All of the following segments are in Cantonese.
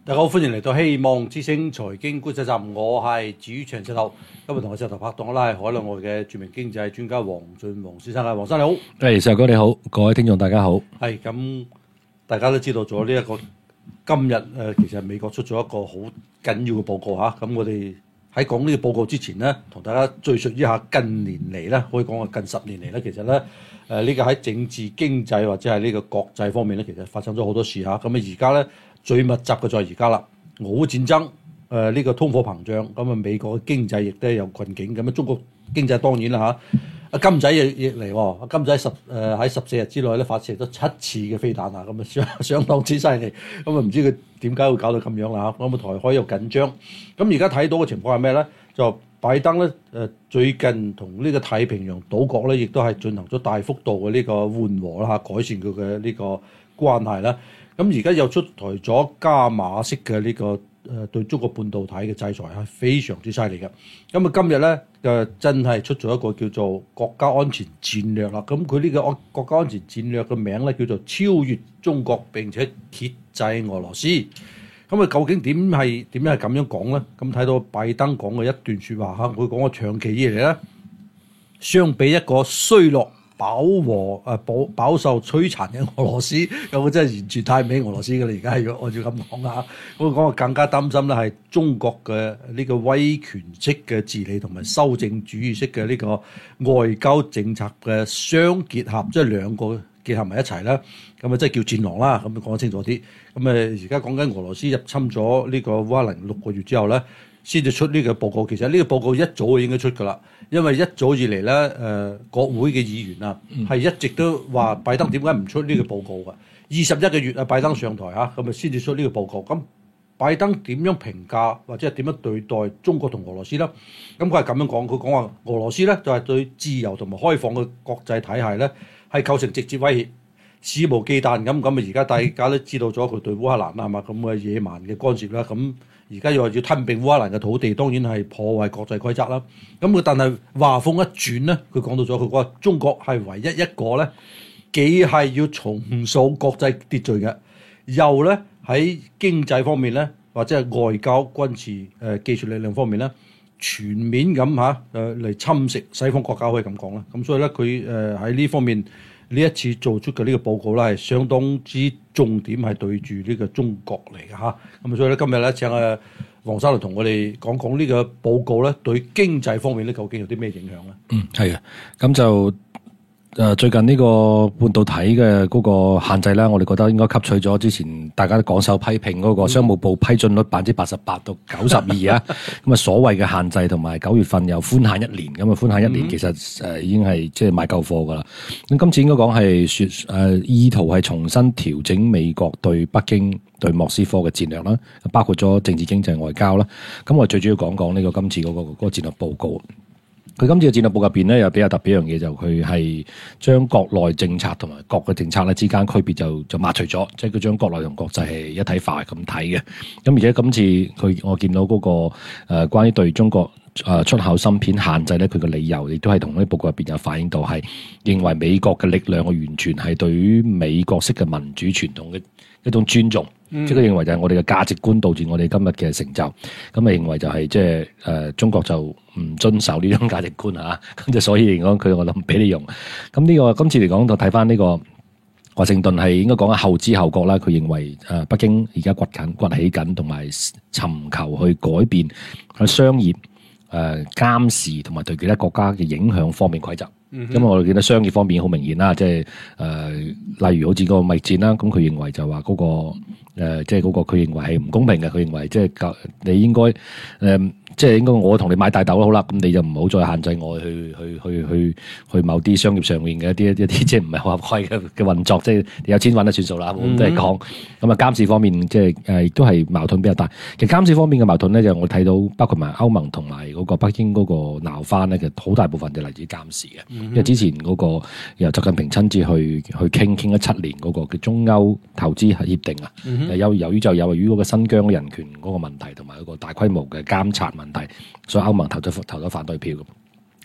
大家好，歡迎嚟到希望之星財經觀察站，我係主持人石頭。今日同我石頭拍檔啦，係海內外嘅著名經濟專家黃俊宏先生啦，黃生你好。 石哥你好，各位聽眾大家好。 係咁，大家都知道咗呢一個今日其實美國出咗一個好緊要嘅報告嚇。咁我哋喺講呢個報告之前咧，同大家敘述一下近年嚟咧，可以講係近10年嚟咧，其實咧呢個喺政治經濟或者係呢個國際方面咧，其實發生咗好多事嚇。咁而家咧最密集嘅就係而家啦，俄烏戰爭，呢個通貨膨脹，咁美國嘅經濟亦都有困境，咁中國經濟當然啦嚇。阿金仔亦嚟喎，阿金仔喺14日之內咧發射咗7次嘅飛彈啊，咁相當之犀利，咁唔知佢點解會搞到咁樣啦嚇，咁台海又緊張，咁而家睇到嘅情況係咩咧？就拜登咧最近同呢個太平洋島國咧，亦都係進行咗大幅度嘅呢個緩和啦嚇，改善佢嘅呢個關係啦。咁而家又出台咗加碼式嘅呢個對中國半導體嘅制裁係非常之犀利嘅。咁今日咧真係出咗一個叫做國家安全戰略啦。咁佢呢個國家安全戰略嘅名咧叫做超越中國並且遏制俄羅斯。咁究竟點樣係咁樣講咧？咁睇到拜登講嘅一段説話嚇，佢講嘅長期以嚟咧，相比一個衰落飽受摧殘嘅俄羅斯，咁真係完全太唔起俄羅斯嘅啦！而家係要按照咁講啊，我講更加擔心咧係中國嘅呢個威權式嘅治理同埋修正主義式嘅呢個外交政策嘅相結合，即係兩個結合埋一齊啦。咁啊，即係叫戰狼啦。咁講得清楚啲。咁而家講緊俄羅斯入侵咗呢個烏克蘭6個月之後咧，先至出呢個報告。其實呢個報告一早就應該出㗎啦，因為一早以嚟咧，國會嘅議員啊，係一直都話拜登點解唔出呢個報告㗎？21個月啊，拜登上台嚇，咁啊先至出呢個報告。咁拜登點樣評價或者係點樣對待中國同俄羅斯咧？咁佢係咁樣講，佢講話俄羅斯咧就係對自由同埋開放嘅國際體系咧係構成直接威脅。肆無忌憚咁而家大家都知道咗佢對烏克蘭啦，係嘛咁嘅野蠻嘅干涉啦。咁而家又話要吞併烏克蘭嘅土地，當然係破壞國際規則啦。咁但係話風一轉咧，佢講到咗佢話中國係唯一一個咧，既係要重塑國際秩序嘅，又咧喺經濟方面咧，或者係外交、軍事、技術力量方面咧，全面咁嚟侵蝕西方國家，可以咁講啦。咁所以咧，佢喺呢方面。呢一次做出嘅呢個報告咧，係相當之重點，係對住呢個中國嚟嘅嚇。咁所以咧，今日咧請黃生嚟同我哋講講呢個報告咧，對經濟方面咧究竟有啲咩影響咧？ 係啊，咁就最近呢個半導體嘅嗰個限制咧，我哋覺得應該吸取咗之前大家都廣受批評嗰個商務部批准率88%到92%啊。咁啊，所謂嘅限制同埋9月份又寬限1年，咁啊寬限1年其實已經係即係買夠貨噶啦。咁今次應該講係意圖係重新調整美國對北京對莫斯科嘅戰略啦，包括咗政治經濟外交啦。咁我最主要講講呢個今次嗰個戰略報告。佢今次嘅戰略報告入邊咧，又比較特別一樣嘢，就佢係將國內政策同埋國嘅政策咧之間區別就抹除咗，即係佢將國內同國際係一體化咁睇嘅。咁而且今次我見到嗰個關於對中國出口芯片限制咧，佢嘅理由亦都係同呢報告入邊有反映到，係認為美國嘅力量嘅完全係對於美國式嘅民主傳統嘅一種尊重。即係佢認為就係我哋嘅價值觀導致我哋今日嘅成就，咁啊認為就係即係中國就唔遵守呢種價值觀啊，咁就所以嚟講佢我諗唔俾你用。咁呢個今次嚟講就睇翻呢個華盛頓係應該講係後知後覺啦。佢認為北京而家崛起緊，同埋尋求去改變去商業監視同埋對其他國家嘅影響方面規則。咁我哋見到商業方面好明顯啦，即係例如好似嗰個貿易戰啦，咁佢認為就話嗰個即係嗰個佢認為係唔公平嘅，佢認為即係你應該即係應該我同你買大豆好啦，咁你就唔好再限制我去某啲商業上面嘅一啲即係唔係好合規嘅運作，即係你有錢揾就算數啦，咁都係講。咁啊監視方面即係亦都係矛盾比較大。其實監視方面嘅矛盾咧，就我睇到包括埋歐盟同埋嗰個北京嗰個鬧翻咧，其實好大部分就嚟自監視嘅。因為之前嗰個由習近平親自去傾咗7年嗰個嘅中歐投資協定啊，由於嗰個新疆人權嗰個問題同埋嗰個大規模嘅監察問題，所以歐盟投咗反對票。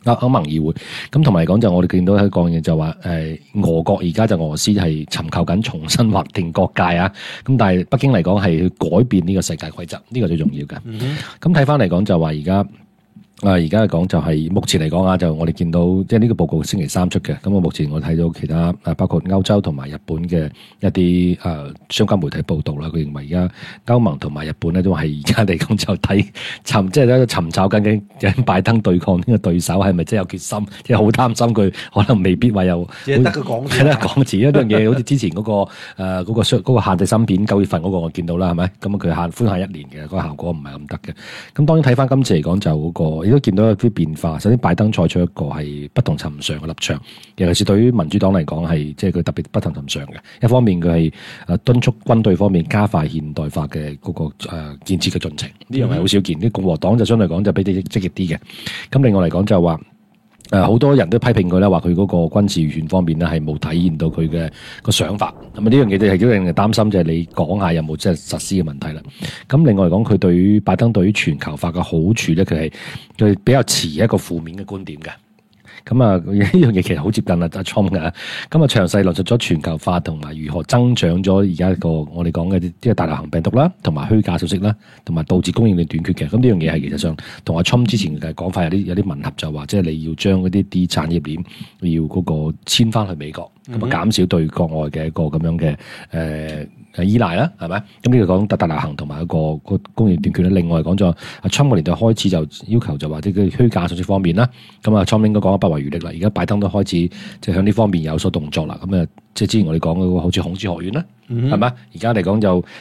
歐盟議會。咁同埋嚟講就我哋見到喺講嘢就話俄國而家就俄羅斯係尋求緊重新劃定國界啊。咁但係北京嚟講係去改變呢個世界規則，呢個最重要嘅。咁睇翻嚟講就話而家嚟講就係目前嚟講啊，就我哋見到即係呢個報告星期三出嘅。咁我目前我睇到其他包括歐洲同埋日本嘅一啲相關媒體報道啦，佢認為而家歐盟同埋日本咧都係而家嚟講就即係喺度尋找緊拜登對抗呢個對手係咪真係有決心，即係好擔心佢可能未必話有只係得個講字， 係啦講字一樣嘢，好似之前嗰個限制芯片9月份嗰個我見到啦，係咪？咁佢寬限1年嘅嗰個效果唔係咁得嘅。咁當然睇翻今次嚟講就嗰個。都見到有啲變化。首先，拜登採取一個係不同尋常嘅立場，尤其是對於民主黨嚟講係即係佢特別不同尋常嘅。一方面佢係敦促軍隊方面加快現代化嘅嗰個建設嘅進程，呢樣係好少見。啲共和黨就相對嚟講就比較積極啲嘅。咁另外嚟講就話。好多人都批評佢咧，話佢嗰個軍事預算方面咧係冇體現到佢嘅個想法。咁啊呢樣嘢就係都令人擔心，就係你講下有冇即係實施嘅問題啦。咁另外嚟講，佢對於拜登對於全球化嘅好處咧，佢比較持一個負面嘅觀點嘅。咁啊，呢樣嘢其實好接近阿 Trump 嘅。咁啊，詳細論述咗全球化同埋如何增長咗而家我哋講嘅即係大流行病毒啦，同埋虛假消息啦，同埋導致供應鏈短缺嘅。咁呢樣嘢係其實上同阿 Trump 之前嘅講法有啲吻合，就話即係你要將嗰啲產業鏈要嗰個遷翻去美國，咁啊減少對國外嘅一個咁樣嘅依賴啦，係咪？咁呢個講大流行同埋一個供應短缺咧。另外講咗阿 Trump 個年代開始就要求就話即係虛假消息方面啦。咁啊 Trump 應該講得不遺餘力啦。而家拜登都開始即係向呢方面有所動作啦。咁啊，即係之前我哋講嗰個好似孔子學院啦，係咪？而家嚟講就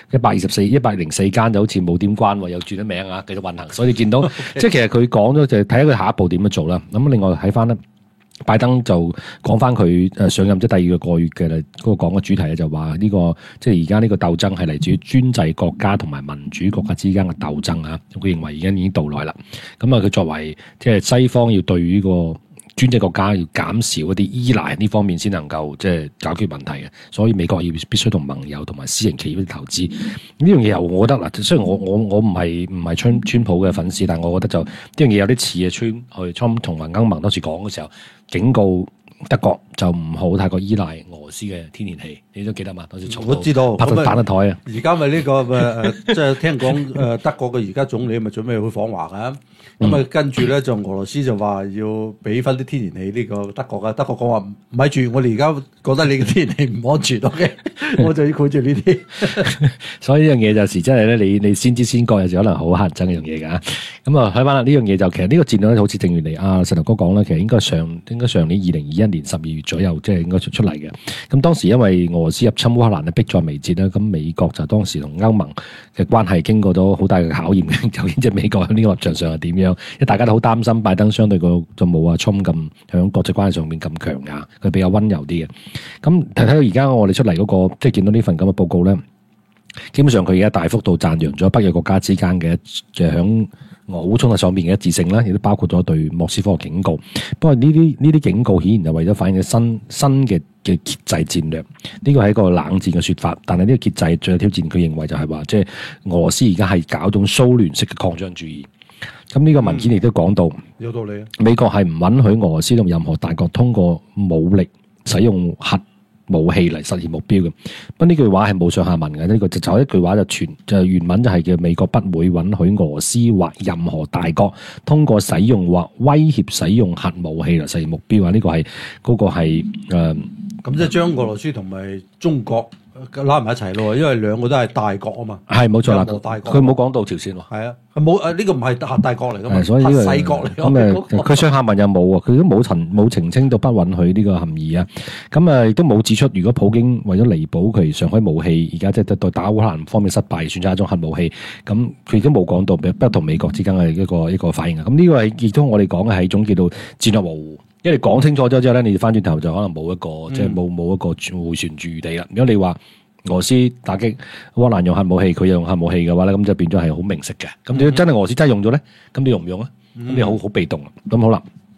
104間就好似冇點關喎，又轉咗名啊，繼續運行。所以你見到即係其實佢講咗就係睇下佢下一步點樣做啦。咁另外睇翻咧。拜登就講翻佢上任即係第2個月嘅嗰個講嘅主題咧，就話呢個即係而家呢個鬥爭係嚟自於專制國家同埋民主國家之間嘅鬥爭啊！佢認為而家已經到來啦。咁啊，佢作為即係西方要對於呢個專制國家要減少一啲依賴呢方面先能夠即係解決問題嘅，所以美國要必須同盟友同埋私人企業投資呢樣嘢。又我覺得嗱，雖然我唔係川普嘅粉絲，但係我覺得就呢樣嘢有啲似啊川普同埋歐盟當時講嘅時候，警告德國就唔好太過依賴俄羅斯嘅天然氣，你都記得嘛？當時我知道拍到彈得台啊！ 而家咪呢個即係聽講德國嘅而家總理咪準備去訪華㗎。咁啊，跟住咧就俄羅斯就話要俾翻啲天然氣呢個德國嘅，德國講話唔係住，我哋而家覺得你嘅天然氣唔安全嘅，我就要拒絕呢啲。所以呢樣嘢有時真係咧，你先知先覺，有時可能好乞人憎嘅樣嘢㗎。咁啊，睇翻啦，呢樣嘢就其實呢個戰略咧，好似正如你石頭哥講啦，其實應該上年2021年12月左右，即係應該出嚟嘅。咁當時因為俄羅斯入侵烏克蘭咧，迫在眉睫啦，咁美國就當時同歐盟嘅關係經過咗好大嘅考驗嘅，究竟即係美國喺呢個立場上係點樣？因為大家都好擔心拜登相對就冇阿 Trump 咁喺國際關係上面咁強硬，佢比較溫柔啲嘅。咁睇到而家我哋出嚟嗰個，即係見到呢份咁嘅報告咧，基本上佢而家大幅度讚揚咗北約國家之間嘅響俄烏衝突上面嘅一致性啦，亦都包括咗對莫斯科嘅警告。不過呢啲警告顯然就為咗反映新嘅拮制戰略，呢個係一個冷戰嘅說法。但係呢個拮制最有挑戰，佢認為就係話，即係俄羅斯而家係搞種蘇聯式嘅擴張主義。咁呢個文件亦都講到， 有道理啊！ 美國係唔允許俄羅斯同任何大國通過武力使用核武器嚟實現目標嘅。不過呢句話係冇上下文嘅，呢個就一句話就原文就係叫美國不會允許俄羅斯或任何大國通過使用或威脅使用核武器嚟實現目標啊！呢個係嗰個係咁即係將俄羅斯同埋中國拉埋一齊咯，因為兩個都係大國啊嘛。係冇錯啦，佢冇講到朝鮮喎。係啊，冇呢個唔係核大國嚟噶嘛，所以核細國嚟。咁佢上下文又冇啊，佢都冇澄清到不允許呢個含義啊。咁亦都冇指出，如果普京為咗彌補佢上海武器，而家即係對打烏克蘭方面失敗，選擇一種核武器，咁佢亦都冇講到不同美國之間嘅一個反應啊。咁呢個係亦都我哋講嘅係一種叫做戰略模糊。因為你講清楚咗之後咧，你翻轉頭就可能冇一個即係冇一個迴旋餘地啦。如果你話俄羅斯打擊烏克蘭用核武器，佢又用核武器嘅話咧，咁就變咗係好明晰嘅。咁你真係俄羅斯真係用咗咧，咁你用唔用啊？咁你好被動。咁好啦，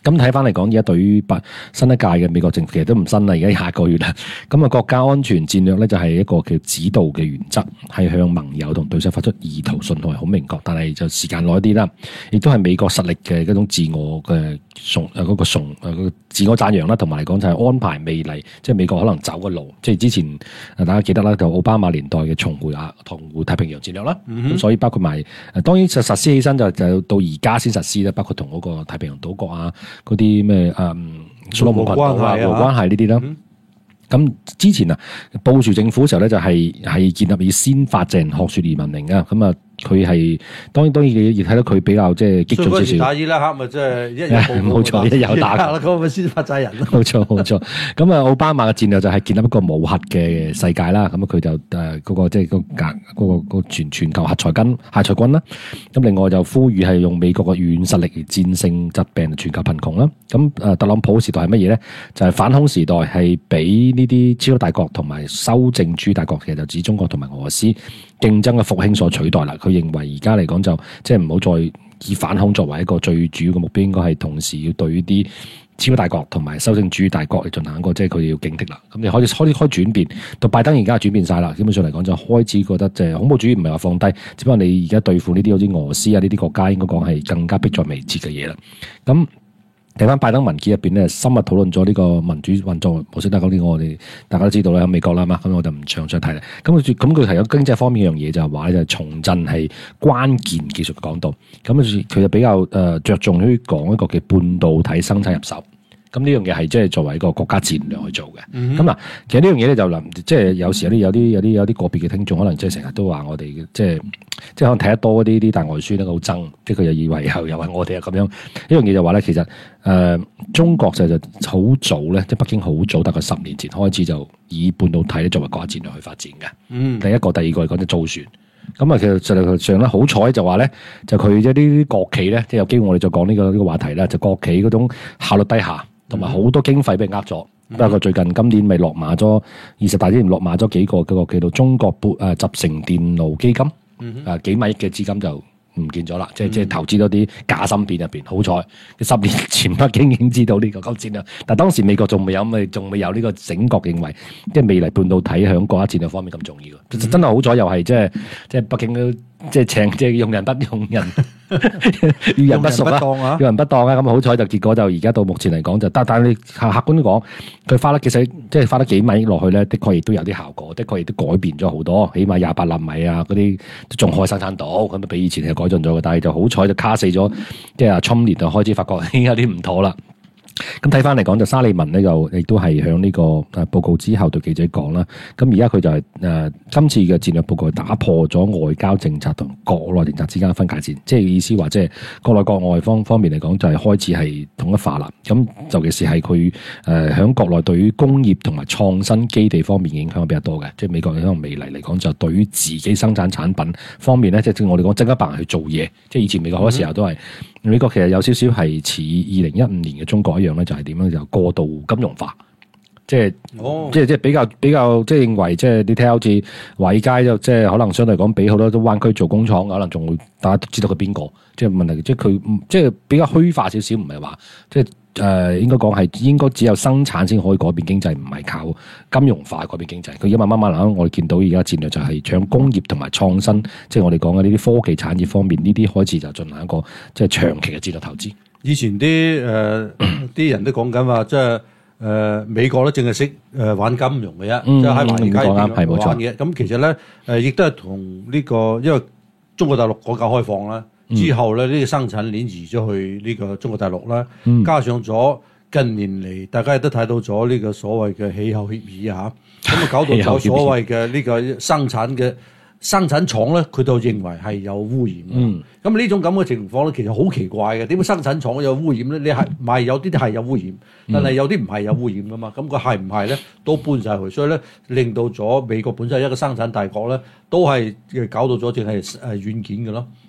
咁睇翻嚟講，而家對於新一屆嘅美國政府其實都唔新啦，而家下個月啦。咁啊，國家安全戰略咧就係一個叫指導嘅原則，係向盟友同對手發出意圖信號係好明確，但係就時間耐啲啦。亦都係美國實力嘅嗰種自我嘅自我讚揚啦，同埋嚟講就係安排未來，即係美國可能走嘅路。即係之前大家記得啦，就奧巴馬年代嘅重回太平洋戰略啦。咁所以包括埋當然就實施起身就到而家先實施啦，包括同嗰個太平洋島國啊。嗰啲咩蘇羅門群島啊、無關係呢啲啦。咁之前啊，布殊政府嘅時候咧，就係建立以先發制人、學說而聞名啊。咁啊，佢係當然你亦睇到佢比較即係激進少少。 打伊拉克咪即係一有冇錯，一有打啦，咁咪先發制人咯。 冇錯。咁啊，奧巴馬嘅戰略就係建立一個無核嘅世界啦。咁佢就嗰個即係個全球核裁軍啦。咁另外就呼籲係用美國嘅軟實力嚟戰勝疾病、全球貧窮啦。咁特朗普時代係乜嘢咧？就係反恐時代，係俾呢啲超級大國同埋修正主大國，其實就指中國同埋俄羅斯競爭嘅復興所取代啦。佢認為而家嚟講就即係唔好再以反恐作為一個最主要嘅目標，應該係同時要對於啲超級大國同埋修正主義大國嚟進行一個即係佢哋要警惕啦。咁你開始轉變，到拜登而家轉變晒啦。基本上嚟講就開始覺得即係恐怖主義唔係話放低，只不過你而家對付呢啲好似俄羅斯啊呢啲國家，應該講係更加迫在眉睫嘅嘢啦。咁睇翻拜登文件入邊咧，深入討論咗呢個民主運作模式。但係講呢個我哋大家都知道啦，喺美國啦嘛，咁我就唔詳細睇啦。咁佢提咗經濟方面嘅樣嘢，就係話咧就係重振係關鍵技術嘅講道。咁佢就比較着重於講一個嘅半導體生產入手。咁呢樣嘢係即係作為一個國家戰略去做嘅。咁嗱，其實呢樣嘢咧就即係有時有啲個別嘅聽眾可能即係成日都話我哋即係可能睇得多啲大外宣咧好憎，即係佢又以為又係我哋啊咁樣。呢樣嘢就話咧，其實中國就好早咧，即係北京好早，大概10年前開始就以半導體咧作為國家戰略去發展嘅。第一個、第二個嚟講就造船。咁啊，其實實際上咧，好彩就話咧，就佢即係啲國企咧，即係有機會我哋再講呢個話題啦。就國企嗰種效率低下，同埋好多經費俾人呃咗。不過最近今年咪落馬咗20大之前落馬咗幾個嗰個叫做中國集成電路基金，幾萬億嘅資金就唔見咗啦，即係投資多啲假芯片入邊。好彩10年前北京已經知道呢個戰略，但當時美國仲未有呢個醒覺，認為即係未來半導體喺國家戰略方面咁重要。真係好彩，又係即係北京都即係用人不用人，要人不熟啦，用人不當啊！咁好彩就結果就而家到目前嚟講就，但係你客觀講，佢花得其實即係花得幾萬億落去咧，的確亦都有啲效果，的確亦都改變咗好多，起碼28納米啊嗰啲都仲可以生產到，咁比以前係改進咗嘅。但係就好彩就卡死咗，即係阿侵年就開始發覺已經有啲唔妥啦。咁睇翻嚟講就沙利文咧，就亦都係向呢個報告之後對記者講啦。咁而家佢就係今次嘅戰略報告打破咗外交政策同國內政策之間嘅分界線，即係意思話即係國內國外方面嚟講就係開始係統一化啦。咁尤其是係佢響國內對於工業同埋創新基地方面影響比較多嘅，即係美國可能未來嚟講就對於自己生產產品方面咧，即係我哋講即刻辦去做嘢。即係以前美國好多時候都係。美國其實有少少係似2015年嘅中國一樣咧，就係點樣就過度金融化，即係比較即係認為即係你睇下好似華爾街就即係可能相對嚟講比好多都灣區做工廠，可能仲會大家都知道佢邊個，即係問題即係佢即係比較虛化少少，唔係話即係。應該講係應該只有生產先可以改變經濟，唔係靠金融化改變經濟。佢而家慢慢我哋見到而家戰略就係搶工業同埋創新，即係我哋講嘅呢啲科技產業方面，呢啲開始就進行一個即係長期嘅戰略投資。 以前啲人都講緊話，即係美國咧淨係識玩金融嘅啫，即係喺華爾街玩嘅。咁其實咧亦都係同呢個因為中國大陸改革開放啦。之後咧，呢個生產鏈移咗去呢個中國大陸啦，加上咗近年嚟，大家亦都睇到咗呢個所謂嘅氣候協議啊，咁啊搞到咗所謂嘅呢個生產廠咧，佢就認為係有污染。咁呢種咁嘅情況咧，其實好奇怪嘅。點解生產廠有污染咧？你係咪有啲係有污染，但係有啲唔係有污染噶嘛？咁佢係唔係咧？都搬晒去，所以咧令到咗美國本身係一個生產大國咧，都係搞到咗淨係軟件嘅咯。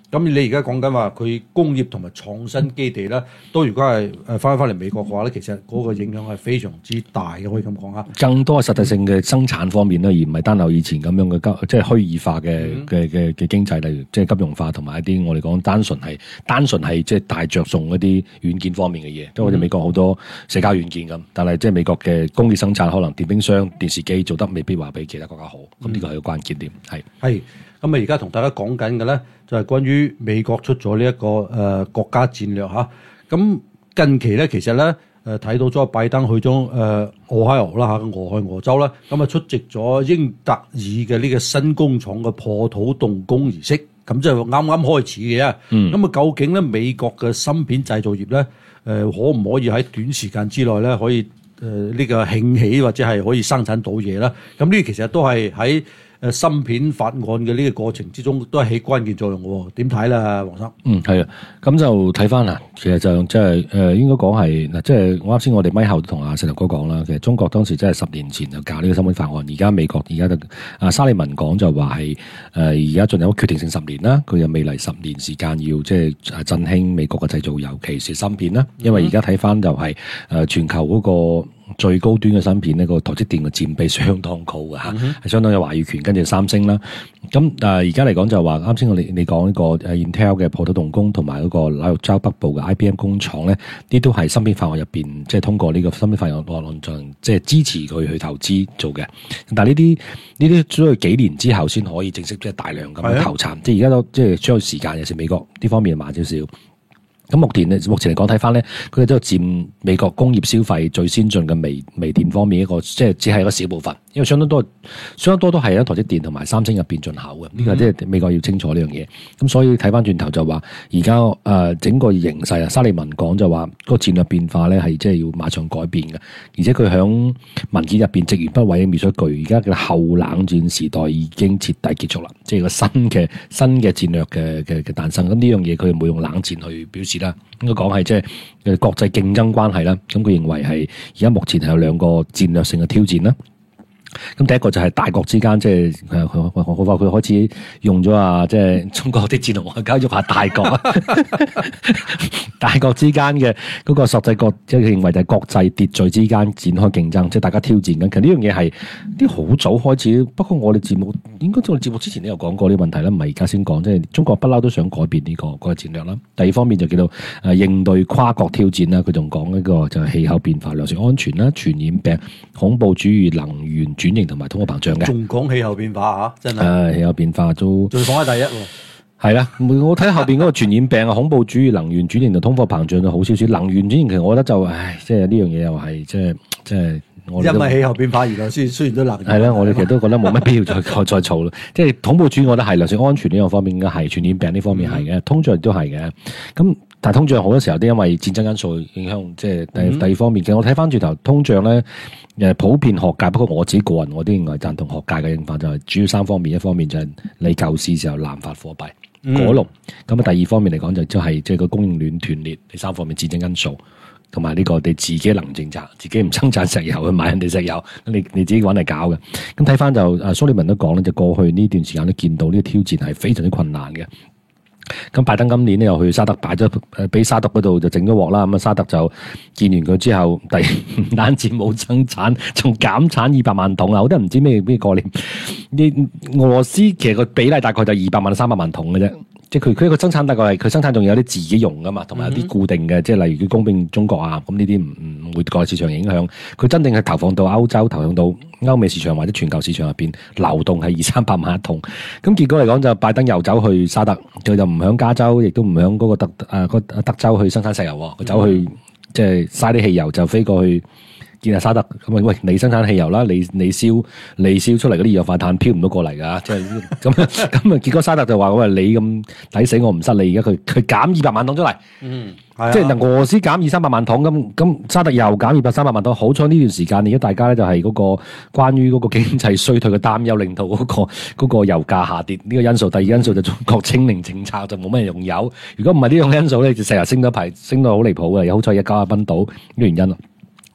咁你而家講緊話佢工業同埋創新基地咧，都如果係翻嚟美國嘅話咧，其實嗰個影響係非常之大嘅，可以咁講嚇。 更多實際性嘅生產方面咧，而唔係單靠以前咁樣嘅即係虛擬化嘅經濟，例如即係金融化同埋一啲我哋講單純係即係大着重一啲軟件方面嘅嘢，即係好似美國好多社交軟件咁，但係即係美國嘅工業生產可能電冰箱、電視機做得未必話比其他國家好，咁呢個係個關鍵點。係咁啊！而家同大家講緊嘅咧，就係關於美國出咗呢一個國家戰略嚇。咁近期咧，其實咧睇到咗拜登去咗俄亥俄啦嚇，俄亥俄州啦，咁啊出席咗英特爾嘅呢個新工廠嘅破土動工儀式，咁就啱啱開始嘅。咁啊，究竟咧美國嘅芯片製造業咧，可唔可以喺短時間之內咧可以呢個興起或者係可以生產到嘢啦？咁呢其實都係喺芯片法案嘅呢個過程之中都係起關鍵作用嘅喎，點睇啦，黃生？ 係啊，咁就睇翻啦。其實就即係應該講係嗱，即係我啱先我哋咪後同阿石頭哥講啦。其實中國當時真係10年前就搞呢個芯片法案，而家美國而家就沙利文講就話係而家仲有決定性10年啦。佢有未來10年時間要即係振興美國嘅製造，尤其是芯片啦。因為而家睇翻就係全球嗰個最高端嘅芯片呢個台積電嘅佔比相當高嘅嚇，係相當有話語權。跟住三星啦，咁而家嚟講就話啱先你講呢個Intel 嘅破土動工同埋嗰個紐約州北部嘅 IBM 工廠咧，呢都係芯片法案入邊即係通過呢個芯片法案論盡，即係支持佢去投資做嘅。但係呢啲需要幾年之後先可以正式即係大量咁樣投產，即係而家都即係需要時間，尤其是美國呢方面慢少少。咁目前嚟講睇翻咧，佢哋都佔美國工業消費最先進嘅微電方面一個，即係只係一個小部分，因為相當多都係喺台積電同埋三星入邊進口嘅。呢個即係美國要清楚呢樣嘢。咁所以睇翻轉頭就話，而家整個形勢啊，沙利文講就話個戰略變化咧係即係要馬上改變嘅，而且佢響文件入邊直言不諱嘅描述一句，而家嘅後冷戰時代已經徹底結束啦，即係個新嘅戰略嘅誕生。咁呢樣嘢佢冇用冷戰去表示啦，應該講係即係國際競爭關係啦。咁佢認為係而家目前係有兩個戰略性嘅挑戰啦。咁第一個就係大國之間，即係我話佢開始用咗即係中國啲戰略外交喐下大國啊，大國之間嘅嗰個實際國，即係佢認為就係國際秩序之間展開競爭，即係大家挑戰緊。其實呢樣嘢係啲好早開始，不過我哋節目應該我哋節目之前都有講過呢個問題啦，唔係而家先講，即係中國不嬲都想改變呢個戰略啦。第二方面就叫做應對跨國挑戰啦，佢仲講一個就係氣候變化、糧食安全啦、傳染病、恐怖主義、能源轉型同埋通貨膨脹嘅， 仲講氣候變化真係氣候變化都仲講喺第一喎。 係啦，我睇後邊嗰個傳染病啊、恐怖主義、能源轉型同通貨膨脹就好少少。能源轉型其實我覺得就即係呢樣嘢又係即係我因為氣候變化而來先雖然都能係啦，我哋其實都覺得冇乜必要再嘈啦。即係恐怖主義，我覺得係糧食安全呢樣方面應該係，傳染病呢方面係嘅，通脹亦都係嘅。咁但係通脹好多時候都因為戰爭因素影響，即係第二方面嘅。我睇翻轉頭通脹咧，普遍學界，不過我自己個人我都認為贊同學界嘅認法，就係主要3方面。一方面就係你救市時候濫發貨幣果龍，咁啊第二方面嚟講就係即係個供應鏈斷裂，第3方面戰爭因素，同埋呢個你自己能源政策，自己唔生產石油去買人哋石油，你自己揾嚟搞嘅。咁睇翻就蘇利文都講咧，就過去呢段時間都見到呢個挑戰係非常之困難嘅。咁拜登今年咧又去沙特擺咗，俾沙特嗰度就整咗鑊啦。咁啊沙特就見完佢之後，唔單止冇生產，仲減產200萬桶啊！我都唔知咩概念。俄羅斯其實個比例大概就200萬到300萬桶嘅啫。即係佢個生產大概係佢生產仲有啲自己用噶嘛，同埋有啲固定嘅，即係例如佢供應中國啊，咁呢啲唔會國內市場影響。佢真正係投放到歐洲，投放到歐美市場或者全球市場入邊流動係200-300萬一桶。咁結果嚟講就拜登又走去沙特，佢就唔響加州，亦都唔響嗰個德州去生產石油喎，佢走去即係嘥啲汽油就飛過去見下沙特。咁喂，你生產汽油啦，你燒出嚟嗰啲二氧化碳飄唔到過嚟㗎，即係咁啊！結果沙特就話：喂，你咁抵死，我唔失你。而家佢減200萬桶出嚟，即係俄羅斯減200-300萬桶，咁沙特又減200-300萬桶。好彩呢段時間，而家大家咧就係嗰個關於嗰個經濟衰退嘅擔憂，令到嗰個油價下跌呢個因素。第二因素就中國清零政策就冇乜人用油。如果唔係呢種因素咧，就成日升到好離譜嘅。又好彩19蚊島呢個原因。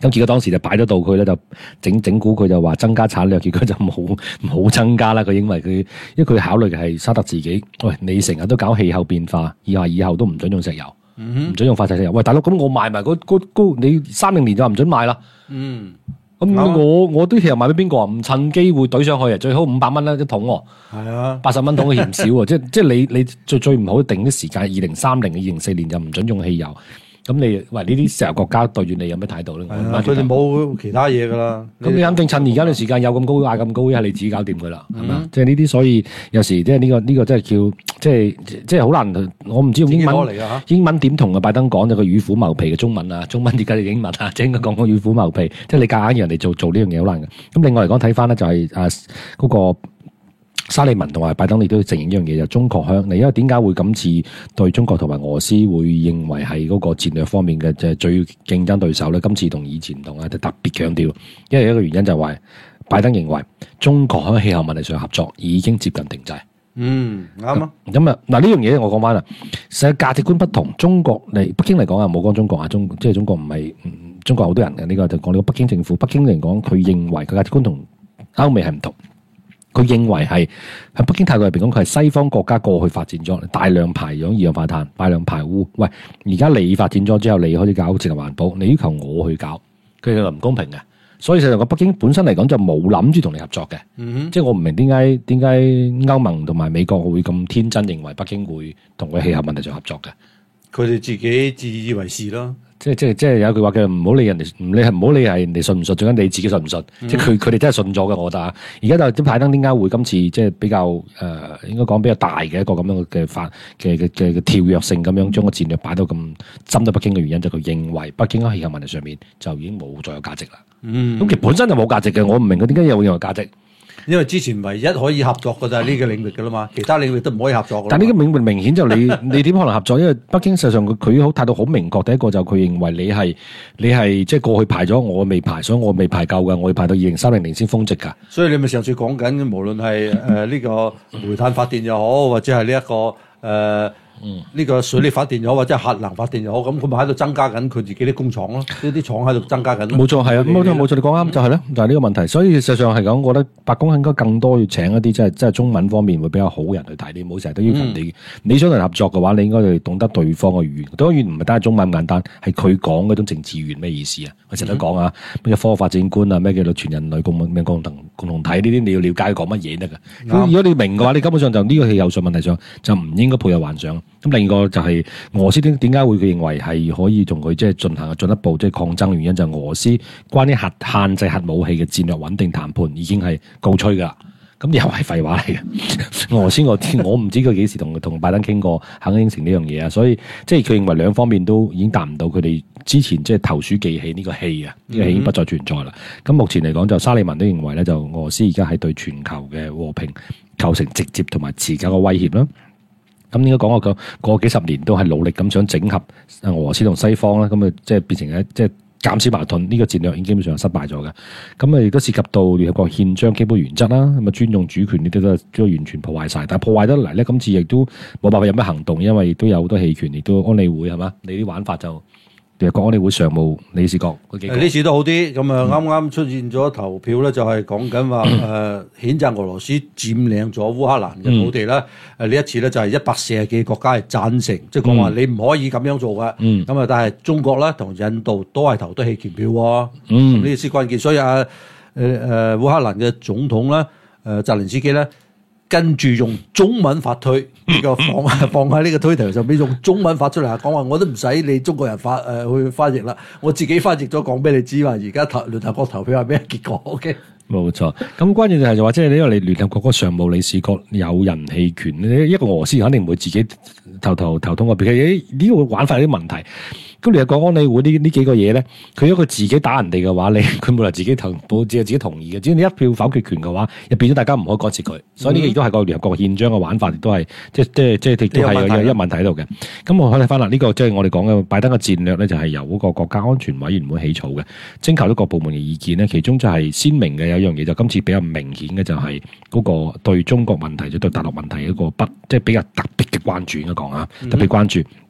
咁結果當時就擺咗到佢咧，就整蠱佢就話增加產量，結果就冇增加啦。佢因為佢考慮嘅係沙特自己，喂，你成日都搞氣候變化，以後都唔准用石油，唔准用化石石油。喂，大佬，咁我賣埋你30年就唔准賣啦。咁我啲汽油賣俾邊個啊？唔趁機會懟上去啊！最好500蚊一桶喎。係啊，80蚊桶嘅嫌少喎。即係你最唔好定啲時間，2030、2004年就唔准用汽油。咁你喂呢啲石油國家對住你有咩態度咧？ 佢哋冇其他嘢噶啦。 咁你肯定趁而家嘅時間有咁高嗌咁高，係你自己搞掂佢啦，係嘛？即係呢啲，所以有時即係呢個真係叫即係好難。我唔知用英文點同拜登講就個乳虎謀皮嘅中文啊，中文點解你英文啊？即係應該講個乳虎謀皮，即係你夾硬要人哋做呢樣嘢好難嘅。咁另外嚟講睇翻咧就係嗰個。沙利文同埋拜登，你都要承認一樣嘢，就中國向你，因為點解會今次對中國同埋俄羅斯會認為係嗰個戰略方面嘅即係最競爭對手咧？今次同以前唔同啊，就特別強調，因為一個原因就係話拜登認為中國喺氣候問題上合作已經接近停滯。 啱啊。 咁啊嗱，呢樣嘢我講翻啦，實際價值觀不同。中國嚟北京嚟講啊，冇講中國啊，即係中國唔係中國好多人嘅呢個就講呢個北京政府。北京嚟講，佢認為佢價值觀同歐美係唔同。佢認為係喺北京態度入邊講，佢係西方國家過去發展咗大量排氧二氧化碳、大量排污。喂，而家你發展咗之後，你開始搞節能環保，你要求我去搞，佢哋就唔公平嘅。所以實際上，北京本身嚟講就冇諗住同你合作嘅。即係我唔明點解歐盟同埋美國會咁天真認為北京會同佢氣候問題上合作嘅？ 佢哋自己自以為是咯。 即係有一句話叫唔好理人哋，唔好理係人哋信唔信，最緊你自己信唔信。即係佢哋真係信咗嘅，我覺得。而家就拜登點解會今次即係比較應該講比較大嘅一個咁樣嘅跳躍性咁樣將個戰略擺到咁針對北京嘅原因，就佢認為北京喺氣候問題上面就已經冇再有價值啦。咁其實本身就冇價值嘅，我唔明佢點解又會認為價值。 因為之前唯一可以合作嘅就係呢個領域㗎啦嘛，其他領域都唔可以合作。 但呢個領域明顯就你點可能合作？因為北京實際上佢好態度好明確，第一個就佢認為你係即係過去排咗，我未排，所以我未排夠㗎，我要排到2030年先峰值㗎。 所以你咪上次講緊，無論係呢個煤炭發電又好，或者係呢一個呢個水力發電又好，或者係核能發電又好，咁佢咪喺度增加緊佢自己啲工廠咯，呢啲廠喺度增加緊。冇錯，係啊，冇錯，你講啱就係咯，就係呢個問題。所以實際上係講，我覺得白宮應該更多要請一啲即係中文方面會比較好人去睇，你唔好成日都要求你。你想同人合作嘅話，你應該要懂得對方嘅語言。對方語言唔係單係中文咁簡單，係佢講嗰種政治語言咩意思啊？我成日都講啊，咩科學發展觀啊，咩叫做全人類共同體呢啲，你要了解佢講乜嘢得㗎。如果你明嘅話，你根本上就呢個氣候上問題上就唔應該抱有幻想。咁另一個就係俄羅斯點解會佢認為係可以同佢即係進行進一步即係抗爭嘅原因，就係俄羅斯關於限制核武器嘅戰略穩定談判已經係告吹㗎啦。咁又係廢話嚟嘅。俄羅斯我唔知佢幾時同拜登傾過，肯應承呢樣嘢啊。所以即係佢認為兩方面都已經達唔到佢哋之前即係投鼠忌器呢個氣啊，呢個氣已經不再存在啦。咁目前嚟講，就沙利文都認為咧，就俄羅斯而家係對全球嘅和平構成直接同埋持久嘅威脅啦。咁應該講過幾十年都係努力咁想整合俄羅斯同西方啦，咁啊即係變成咧即係減少矛盾，呢個戰略已經基本上失敗咗嘅。咁啊亦都涉及到聯合國憲章基本原則啦，咁啊尊重主權呢啲都完全破壞晒。但係破壞得嚟咧，今次亦都冇辦法有咩行動，因為亦都有好多棄權，亦都安理會係嘛，你啲玩法就。國安理會常務理事國嗰幾個，呢次都好啲。咁啊，啱啱出現咗投票咧，就係講緊話譴責俄羅斯佔領咗烏克蘭嘅土地啦。呢一次咧就係140幾個國家係贊成，即係講話你唔可以咁樣做嘅。咁啊，但係中國咧同印度都係投咗棄權票喎。呢個先關鍵。所以烏克蘭嘅總統咧，澤連斯基咧。跟住用中文發推呢個放喺呢個推特上邊，用中文發出嚟講話，我都唔使你中國人去翻譯啦，我自己翻譯咗講俾你知話，而家聯合國投票係咩結果 ？OK，冇錯。咁關鍵就係就話，即係因為你聯合國嗰個常務理事國有人棄權，一個俄羅斯肯定唔會自己頭痛個表，呢個玩法有啲問題。咁你又講安理會呢幾個嘢咧，佢如果佢自己打人哋嘅話，佢冇理由自己同意嘅。只要你一票否決權嘅話，又變咗大家唔可以干涉佢。所以呢個亦都係個聯合國憲章嘅玩法，亦都係即係都係有一個問題喺度嘅。咁我睇翻啦，呢個即係我哋講嘅拜登嘅戰略咧，就係由嗰個國家安全委員會起草嘅，徵求咗各部門嘅意見咧。其中就係鮮明嘅有一樣嘢，就今次比較明顯嘅就係嗰個對中國問題，對大陸問題一個即係比較特別嘅關注應該講啊，特別關注。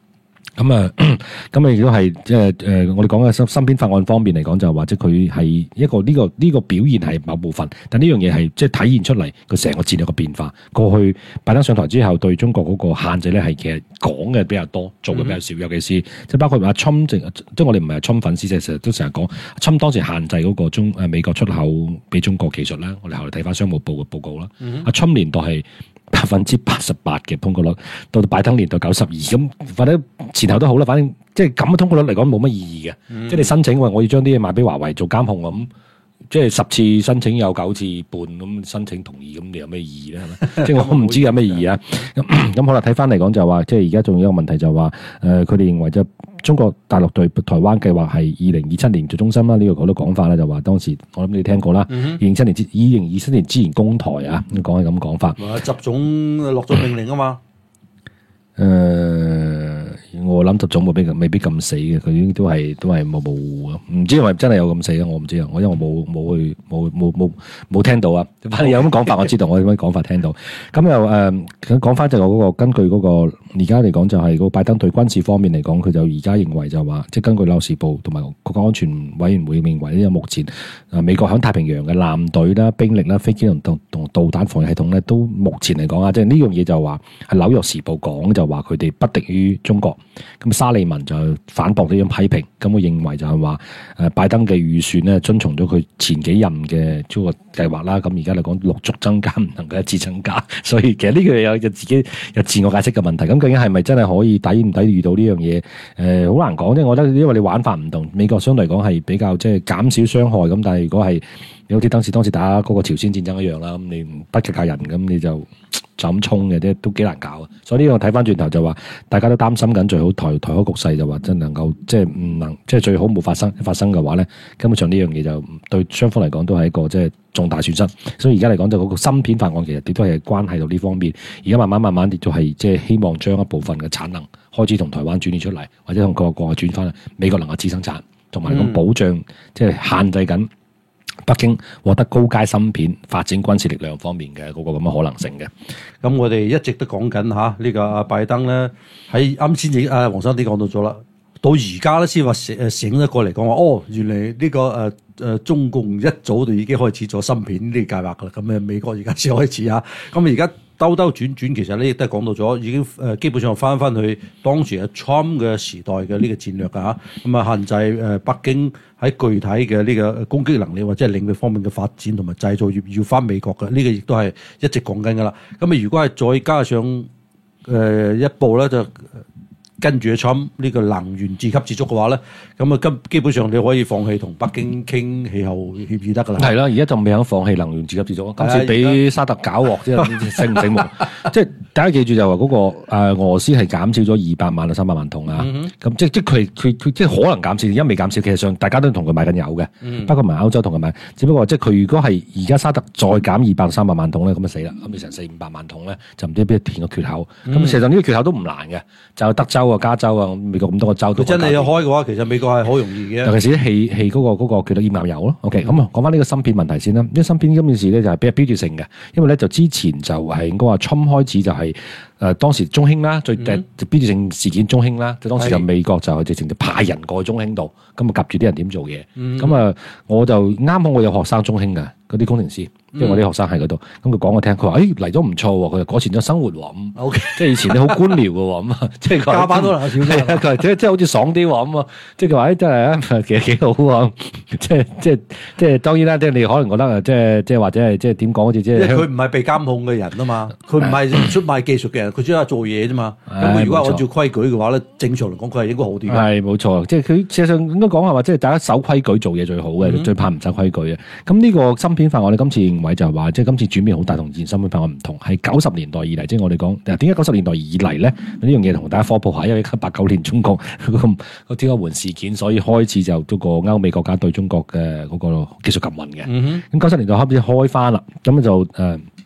咁啊，咁啊亦都係即係我哋講嘅芯片法案方面嚟講，就係話即係佢係一個呢個表現係某部分，但呢樣嘢係即係體現出嚟個成個戰略嘅變化。過去拜登上台之後，對中國嗰個限制咧係其實講嘅比較多，做嘅比較少，尤其是即係包括阿侵即係我哋唔係侵粉絲，即係成日都成日講侵當時限制嗰個美國出口俾中國技術啦。我哋後來睇翻商務部嘅報告啦，阿侵年代係88%嘅通過率，到拜登年代92%，咁反正前後都好啦，反正即係咁嘅通過率嚟講冇乜意義嘅，即係你申請話我要將啲嘢賣俾華為做監控咁，即係10次申請有9次半咁申請同意，咁你有咩意義咧？係咪？即係我唔知有咩意義啊！咁好啦，睇翻嚟講就話，即係而家仲有一個問題就話，佢哋認為就中國大陸對台灣計劃係2027年做中心啦，呢個好多講法啦，就話當時我諗你聽過啦，2027年之前公台啊，講係咁講法。 習總落咗命令啊嘛。 我諗習總未必咁死嘅，佢已經都係模糊啊，唔知係咪真係有咁死啊？我唔知啊，因為我冇聽到啊。反正有咁講法，我知道，我有咁講法聽到。咁又講翻就係嗰個根據嗰個而家嚟講就係個拜登對軍事方面嚟講，佢就而家認為就話，即係根據紐時報同埋國家安全委員會認為呢個目前美國響太平洋嘅艦隊啦、兵力啦、飛機同導彈防禦系統咧，都目前嚟講啊，即係呢樣嘢就話係紐約時報講就話佢哋不敵於中國。咁沙利文就反駁呢種批評，咁我認為就係話拜登嘅預算咧遵從咗佢前幾任嘅嗰個計劃啦。咁而家嚟講陸續增加，唔能夠一次增加，所以其實呢個有自己有自我解釋嘅問題。咁究竟係咪真係可以抵唔抵遇到呢樣嘢？好難講啫。我覺得因為你玩法唔同，美國相對嚟講係比較即係減少傷害咁，但係如果係好似當時打嗰個朝鮮戰爭一樣啦，咁你不計價人咁你就咁衝嘅啫，都幾難搞。所以呢個睇翻轉頭就話，大家都擔心緊最好台海局勢就話真能夠即係唔能即係最好冇發生嘅話咧，根本上呢樣嘢就對雙方嚟講都係一個即係重大損失。所以而家嚟講就嗰個芯片法案其實亦都係關係到呢方面。而家慢慢亦都係即係希望將一部分嘅產能開始同台灣轉移出嚟，或者同各個國轉翻美國能夠自生產，同埋咁保障即係限制緊北京獲得高階芯片發展軍事力量方面嘅嗰個咁嘅可能性嘅。 咁我哋一直都講緊呢個阿拜登咧，喺啱先至黃生啲講到咗啦，到而家咧先話醒咗過嚟講話，原來呢個中共一早就已經開始咗芯片呢啲計劃噶啦，咁美國而家先開始啊，咁而家兜轉，其實咧亦都係講到咗，已經基本上翻去當時嘅 Trump 嘅時代嘅呢個戰略啊，咁啊限制北京喺具體嘅呢個攻擊能力或者係領域方面嘅發展同埋製造業要翻美國嘅，呢個亦都係一直講緊噶啦。咁如果係再加上一步咧，就跟住 Trump 呢個能源自給自足嘅話咧，咁基本上你可以放棄同北京傾氣候協議得噶啦。係啦，而家就未肯放棄能源自給自足。今次俾沙特搞鑊，即係醒唔醒目？即係大家記住就話嗰個俄羅斯係減少咗200萬到300萬桶啊。咁即係佢即係可能減少，而家未減少。其實上大家都同佢買緊油嘅，包括埋歐洲同佢買。只不過即係佢如果係而家沙特再減200到300萬桶咧，咁就死啦。咁你成400-500萬桶咧，就唔知邊度填個缺口。咁其實呢個缺口都唔難嘅，就德州加州啊，美國咁多個州都。佢真係有開嘅話，其實美國係好容易嘅。尤其是啲氣嗰個叫做頁岩油咯。OK，咁講翻呢個芯片問題先啦。因為芯片呢件事咧就係比較標誌性嘅，因為咧就之前就係應該話Trump開始就係當時中興啦，最標誌性事件中興啦，當時就美國就直情就派人過去中興度，咁啊夾住啲人點做嘢。咁我就啱好我有學生中興嘅嗰啲工程師。因為我啲學生喺嗰度，咁佢講我聽，佢話嚟咗唔錯喎，佢又改善咗生活喎，咁，OK，即係以前你好官僚嘅喎，咁即係加班都能夠少啲，佢話即係好似爽啲喎，咁啊，即係佢話真係其實幾好喎，即係當然啦，即係你可能覺得即係或者係即係點講好似即係佢唔係被監控嘅人啊嘛，佢唔係出賣技術嘅人，佢只係做嘢啫嘛。咁如果按照規矩嘅話咧，正常嚟講佢係應該好啲。係冇錯，即係佢事實上應該講係話，即係大家守規矩做嘢最好嘅，最怕唔守規矩嘅。咁呢個芯片法我哋今次就係話，即係今次轉變好大，同以前芯片法案唔同，係90年代以嚟，即係我哋講，點解90年代以嚟咧？呢樣嘢同大家科普下，因為89年中國個天安門事件，所以開始就嗰個歐美國家對中國嘅嗰個技術禁運嘅。咁90年代開始開翻啦，咁就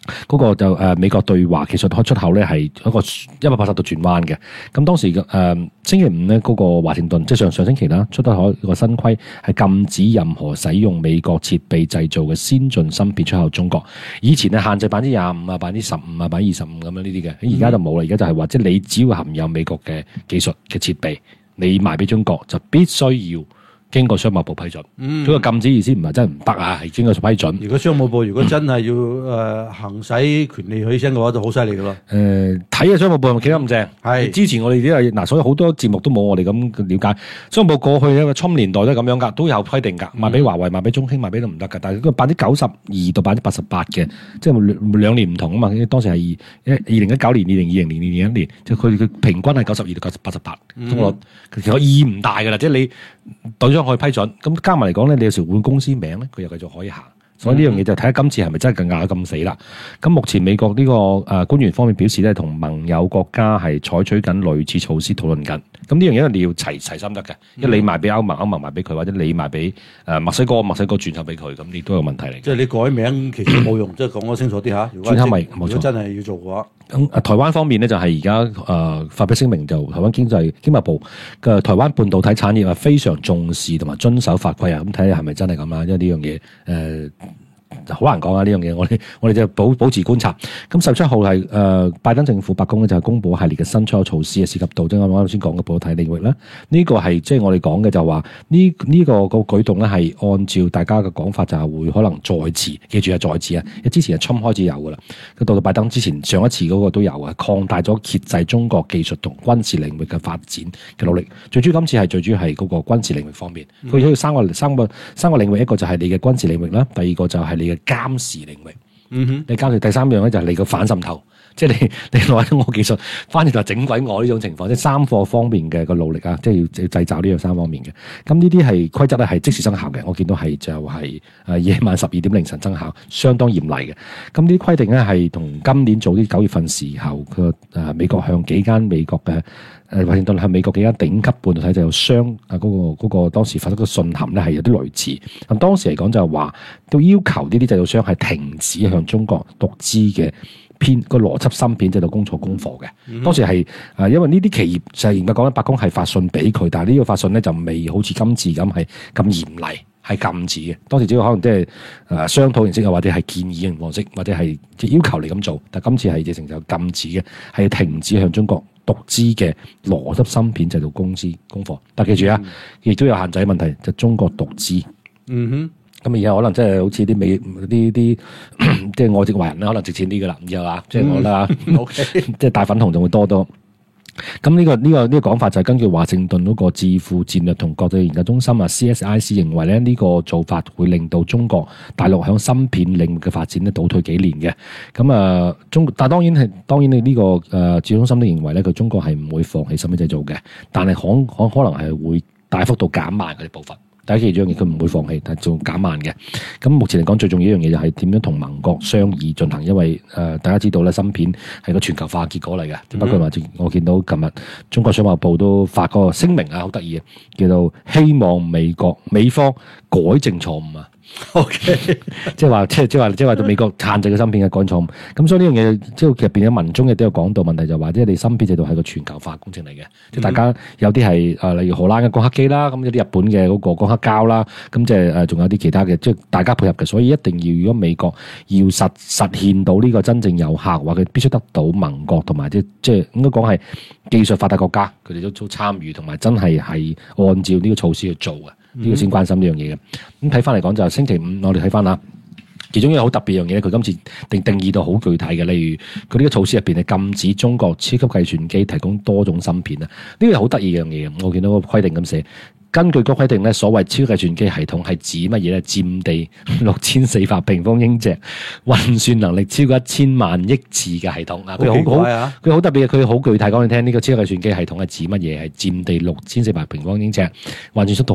嗰個就美國對華技術開出口咧係一個180度轉彎嘅。咁當時嘅星期五咧，嗰個華盛頓即係上星期啦，出得口個新規係禁止任何使用美國設備製造嘅先進芯片出口中國。以前係限制25%啊、15%啊、25%咁樣呢啲嘅，而家就冇啦。而家就係話即係你只要含有美國嘅技術嘅設備，你賣俾中國就必須要經過商務部批准。嗰個禁止意思唔係真係唔得啊，係經過批准。 如果商務部如果真係要行使權力起身嘅話，就好犀利噶咯。 睇下商務部係咪企得咁正？ 係之前我哋啲嗱，所以好多節目都冇我哋咁了解。商務部過去因為侵年代都係咁樣㗎，都有規定㗎，賣俾華為、賣俾中興、賣俾都唔得㗎。但係佢92%到88%嘅，即係兩年唔同啊嘛。當時係2019年、2020年、2021年，即係佢平均係92到88%中率。其實個意義唔大㗎啦，即係你對咗可以批准，咁加埋嚟講咧，你有時換公司名咧，佢又繼續可以行。所以呢樣嘢就睇下今次係咪真係壓得咁死啦。咁目前美國呢個官員方面表示咧，同盟友國家係採取緊類似措施討論緊。咁呢樣嘢你要齊心得嘅，因為你賣俾歐盟，歐盟賣俾佢，或者你賣俾墨西哥，墨西哥轉手俾佢，咁呢都有問題嚟。 即係你改名其實冇用，即係講得清楚啲嚇。如果真係要做嘅話， 咁台灣方面咧就係而家發表聲明，就台灣經貿部嘅台灣半導體產業係非常重視同埋遵守法規啊。咁睇下係咪真係咁啦？因為呢樣嘢好難講啊！呢樣嘢我哋就保持觀察。咁17號係拜登政府白宮咧就係公布一系列嘅新出口措施啊，涉及到即係我啱先講嘅半導體領域啦。呢個係即係我哋講嘅就話呢個舉動咧係按照大家嘅講法就係會可能再次，記住係再次啊！因為之前係侵開始有噶啦，到拜登之前上一次嗰個都有啊，擴大咗遏制中國技術同軍事領域嘅發展嘅努力。最主要今次係最主要係嗰個軍事領域方面，佢有三個領域，一個就係你嘅軍事領域啦，第二個就係你嘅監視領域，你監視第三樣咧就係你個反滲透，即係你攞咗我技術，反而就整鬼我呢種情況，即係三個方面嘅個努力啊，即係要製造呢樣三方面嘅。咁呢啲係規則咧係即時生效嘅，我見到係就係夜晚12點凌晨生效，相當嚴厲嘅。咁呢啲規定咧係同今年早啲9月份時候，美國向幾間美國嘅華盛頓向美國幾間頂級半導體製造商嗰個當時發出個信函咧係有啲類似。咁當時嚟講就係話都要求呢啲製造商係停止向中國獨資嘅個邏輯芯片製造供貨嘅。當時係因為呢啲企業就係嚴格講咧，白宮係發信俾佢，但係呢個發信咧就未好似今次咁係咁嚴厲，係禁止嘅。當時只要可能即係商討形式，又或者係建議嘅方式，或者係要求你咁做，但係今次係直情就禁止嘅，係停止向中國獨資嘅邏輯芯片製造公司供貨。但記住啊，亦都有限制嘅問題，就中國獨資。咁而家可能即係好似啲即係外籍華人咧，可能值錢啲噶啦，然後啊，即係我啦，OK，即係大粉紅就會多。咁呢個講法就係根據華盛頓嗰個智庫戰略同國際研究中心CSIC 認為咧，呢個做法會令到中國大陸響芯片領域嘅發展咧倒退幾年嘅。咁但係當然你呢個智庫中心都認為咧，佢中國係唔會放棄芯片製造嘅，但係可能係會大幅度減慢佢哋步伐。第一樣嘢佢唔會放棄，但係仲減慢嘅。咁目前嚟講最重要一樣嘢就係點樣同盟國商議進行，因為大家知道咧，芯片係個全球化結果嚟嘅。包括話我見到琴日中國商務部都發個聲明啊，好得意嘅，叫做希望美方改正錯誤啊。OK， 即係話對美國限制嘅芯片嘅改錯誤。咁所以呢樣嘢即係其實入邊嘅文中亦都有講到問題，就話即係你芯片制度係個全球化工程嚟嘅。即係大家有啲係例如荷蘭嘅光刻機啦，咁有啲日本嘅嗰個光刻膠啦，咁即係仲有啲其他嘅，即係大家配合嘅。所以一定要如果美國要實現到呢個真正有效，或者必須得到盟國同埋即係應該講係技術發達國家，佢哋都參與同埋真係按照呢個措施去做嘅。呢個先關心呢樣嘢嘅。咁睇翻嚟講就星期五我哋睇翻啦，其中一個好特別樣嘢，佢今次定義到好具體嘅，例如佢呢個措施入邊係禁止中國超級計算機提供多種芯片啊，呢個好得意嘅樣嘢。我見到個規定咁寫，根據個規定咧，所謂超級計算機系統係指乜嘢咧？佔地6400平方英尺，運算能力超過1000萬億次嘅系統啊！佢好特別嘅，佢好具體講你聽，呢個超級計算機系統係指乜嘢？係佔地6400平方英尺，運算速度係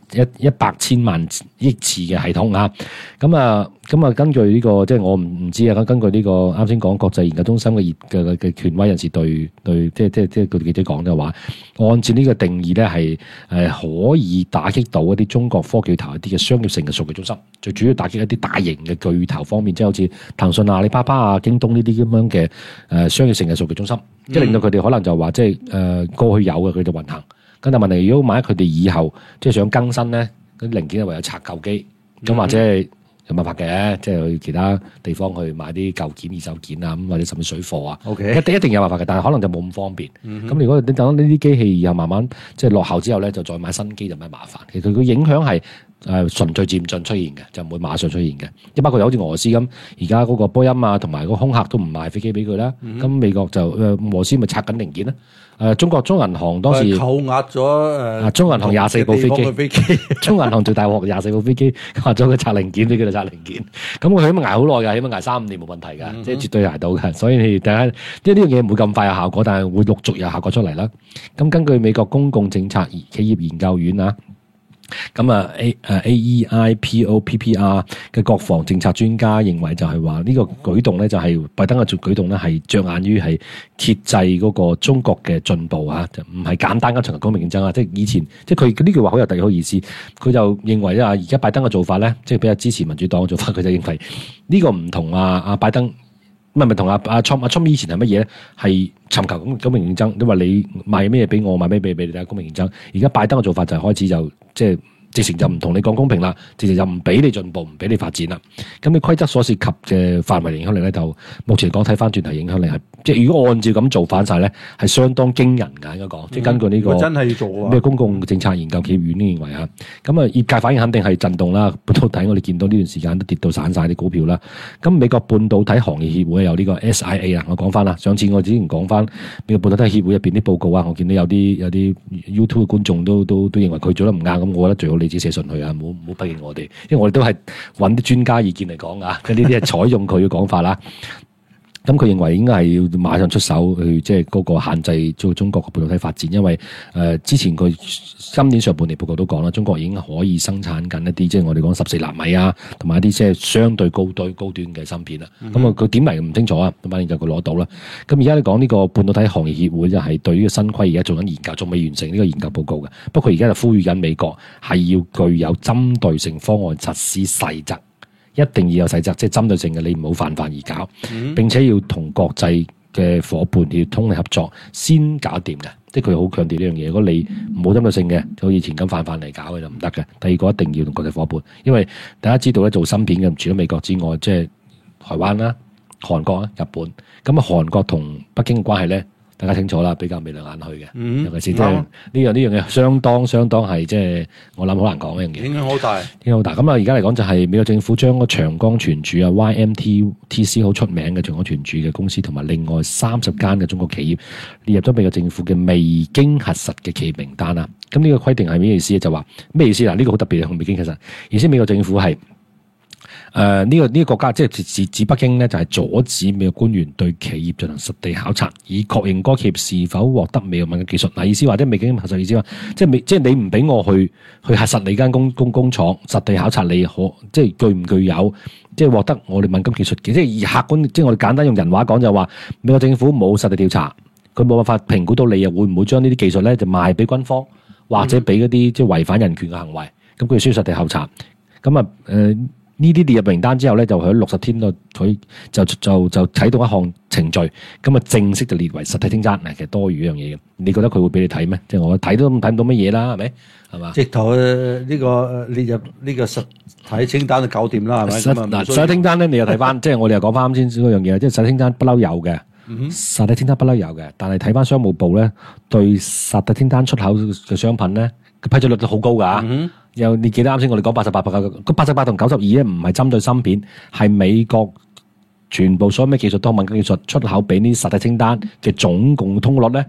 100千萬億次嘅系統啊。咁啊，根據呢個即係我唔知啊。根據呢個啱先講國際研究中心嘅權威人士對即係佢記者講嘅話，按照呢個定義咧係可以打擊到一啲中國科技頭一啲嘅商業性嘅數據中心，最主要打擊一啲大型嘅巨頭方面，即係好似騰訊、阿里巴巴啊、京東呢啲咁樣嘅商業性嘅數據中心，即係令到佢哋可能就話即係過去有嘅佢哋運行。咁但係問題，如果萬一佢哋以後即係想更新咧，啲零件係唯有拆舊機，咁或者係有辦法嘅，即係去其他地方去買啲舊件、二手件啊，咁或者甚至水貨啊。 OK， 一定有辦法嘅，但係可能就冇咁方便。咁如果你等呢啲機器以後慢慢即係落後之後咧，就再買新機就咪麻煩。其實佢影響係循序漸進出現嘅，就唔會馬上出現嘅。即包括好似俄羅斯咁，而家嗰個波音啊，同埋個空客都唔賣飛機俾佢啦。咁美國就俄羅斯咪拆緊零件啦。中銀行當時扣押咗中銀行24部飛機，中銀行最大鑊24部飛機，話咗佢拆零件俾佢哋拆零件。咁佢起碼捱好耐㗎，起碼捱3-5年冇問題㗎，即係絕對捱到㗎。所以你大家即係呢樣嘢唔會咁快有效果，但係會陸續有效果出嚟啦。咁根據美國公共政策企業研究院啊。咁啊 AEIPOPPR 嘅國防政策專家認為就係話呢個舉動咧就係拜登嘅舉動咧係着眼於係遏制嗰個中國嘅進步啊，就唔係簡單咁尋求公平競爭啊，即係以前即係佢呢句話好有第二好意思，佢就認為啊而家拜登嘅做法咧，即係比較支持民主黨嘅做法，佢就認為呢個唔同拜登。唔係同阿 Trump 以前係乜嘢咧？係尋求公平競爭，因為你賣咩俾我，賣咩俾你，大家公平競爭。而家拜登嘅做法就係開始就即係直情就唔同你講公平啦，直情就唔俾你進步，唔俾你發展啦。咁你規則所涉及嘅範圍影響力咧，就目前講睇翻轉頭影響力係，即係如果按照咁做反晒咧，係相當驚人㗎應該講。即係根據呢個真係要做咩公共政策研究企業院認為啊，咁啊業界反應肯定係震動啦。半導體我哋見到呢段時間都跌到散晒啲股票啦。咁美國半導體行業協會有呢個 SIA 啊，我講翻啦。上次我之前講翻美國半導體協會入邊啲報告啊，我見到有啲 YouTube 嘅觀眾都認為佢做得唔啱，咁我覺得最好你自己寫信去啊，唔好逼我哋，因為我哋都係揾啲專家意見嚟講啊，佢呢啲係採用佢嘅講法啦。咁佢認為應該係要馬上出手去即係嗰個限制中國嘅半導體發展，因為之前佢今年上半年報告都講啦，中國已經可以生產緊一啲即係我哋講14納米啊，同埋一啲即係相對高端嘅芯片啦。咁啊佢點嚟唔清楚啊，咁反正就佢攞到啦。咁而家你講呢個半導體行業協會就係對於個新規而家做緊研究，仲未完成呢個研究報告嘅。不過而家就呼籲緊美國係要具有針對性方案實施細則。一定要有細則，即係針對性嘅，你唔好泛泛而搞，並且要同國際嘅夥伴要通力合作先搞掂嘅。即係佢好強調呢樣嘢。如果你唔好針對性嘅，就好似以前咁泛嚟搞嘅就唔得嘅。第二個一定要同國際夥伴，因為大家知道咧做芯片嘅除咗美國之外，即係台灣啦、韓國啦、日本。咁啊，韓國同北京嘅關係咧，大家清楚啦，比較眉來眼去嘅，尤其是即係呢樣嘢相當係即係我諗好難講一樣嘢， 影響好大， 影響好大。咁啊，而家嚟講就係美國政府將個長江存儲啊 YMTC 好出名嘅長江存儲嘅公司，同埋另外30間嘅中國企業列入咗美國政府嘅未經核實嘅企業名單啊。咁呢個規定係咩意思？就話咩意思嗱？呢個好特別嘅，未經核實，而且美國政府係。呢個國家即係指北京咧，就係阻止美國官員對企業進行實地考察，以確認該企業是否獲得美國敏感技術。嗱，意思或者未經核實意思話，即係你唔俾我去核實你間工廠實地考察你即係具唔具有即係獲得我哋敏感技術嘅，即係以客觀，即係我哋簡單用人話講就話，美國政府冇實地調查，佢冇辦法評估到你又會唔會將呢啲技術咧就賣俾軍方，或者俾嗰啲即係違反人權嘅行為，咁佢需要實地考察。咁啊呢啲列入名單之後咧，就喺60天內佢就啟動一項程序，咁啊正式就列為實體清單。嗱，其實多餘一樣嘢嘅，你覺得佢會俾你睇咩？即係我睇都睇唔到乜嘢啦，係咪？係嘛？直頭呢個列入呢個實體清單就搞掂啦，係咪？實體清單咧，你又睇翻，即係我哋又講翻啱先嗰樣嘢，即係實體清單不嬲有嘅，實體清單不嬲有嘅，但係睇翻商務部咧對實體清單出口嘅商品咧，個批准率都好高㗎。又你記得啱先我哋講88同92咧，唔係針對芯片，係美國全部所有咩技術都敏感技術出口俾呢實體清單嘅總共通過率咧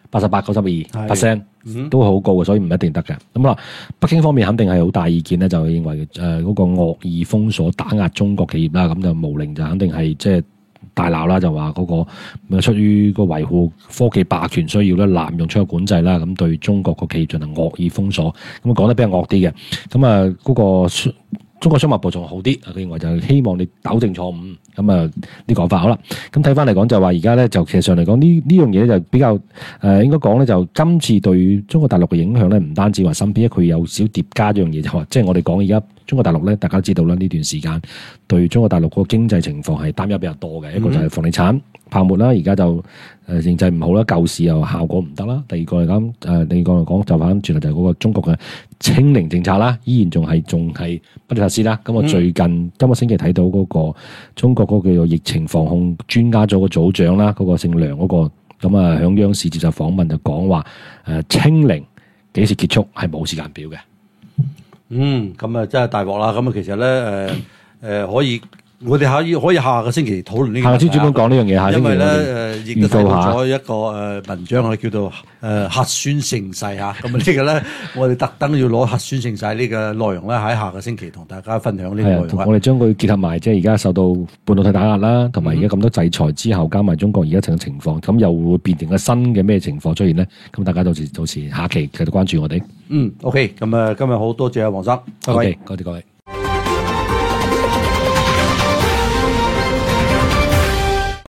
88-92%，都好高嘅，所以唔一定得嘅。咁啊，北京方面肯定係好大意見咧，就認為嗰個惡意封鎖打壓中國企業啦，咁就無寧就肯定係即係大鬧啦，就話嗰個出於個維護科技霸權需要咧，濫用出口管制啦，咁對中國個企業進行惡意封鎖，咁講得比較惡啲嘅。咁啊嗰個中國商務部仲好啲，佢認為就係希望你糾正錯誤，咁啊啲講法好啦。咁睇翻嚟講就話而家咧就其實上嚟講呢樣嘢就比較應該講咧就今次對中國大陸嘅影響咧唔單止話身邊，因為佢有少疊加一樣嘢就話，即係我哋講而家中國大陸咧，大家都知道啦，呢段時間對中國大陸個經濟情況係擔憂比較多嘅，一個就係房地產泡沫啦，而家就經濟唔好啦，救市又效果唔得啦。第二個嚟講就反轉頭就係嗰個中國嘅清零政策啦，依然仲係不斷實施啦。咁我最近今個星期睇到嗰個中國嗰個叫做疫情防控專家組嘅組長啦，嗰個姓梁嗰個，咁啊響央視接受訪問就講話清零幾時結束係冇時間表嘅。 咁啊真係大鑊啦！咁啊其實咧可以。我哋可以下個星期討論呢個。 下先專門講呢樣嘢，下星期因為咧亦都睇到咗一個文章啊，叫做核酸盛世嚇。咁啊呢個咧，我哋特登要攞核酸盛世呢個內容咧，喺下個星期同大家分享呢個內容。 我哋將佢結合埋，即係而家受到半導體打壓啦，同埋而家咁多制裁之後，加埋中國而家情情況，咁又會變成個新嘅咩情況出現咧？咁大家到時下期繼續關注我哋。 OK，咁今日好多謝阿黃生， OK，多謝各位。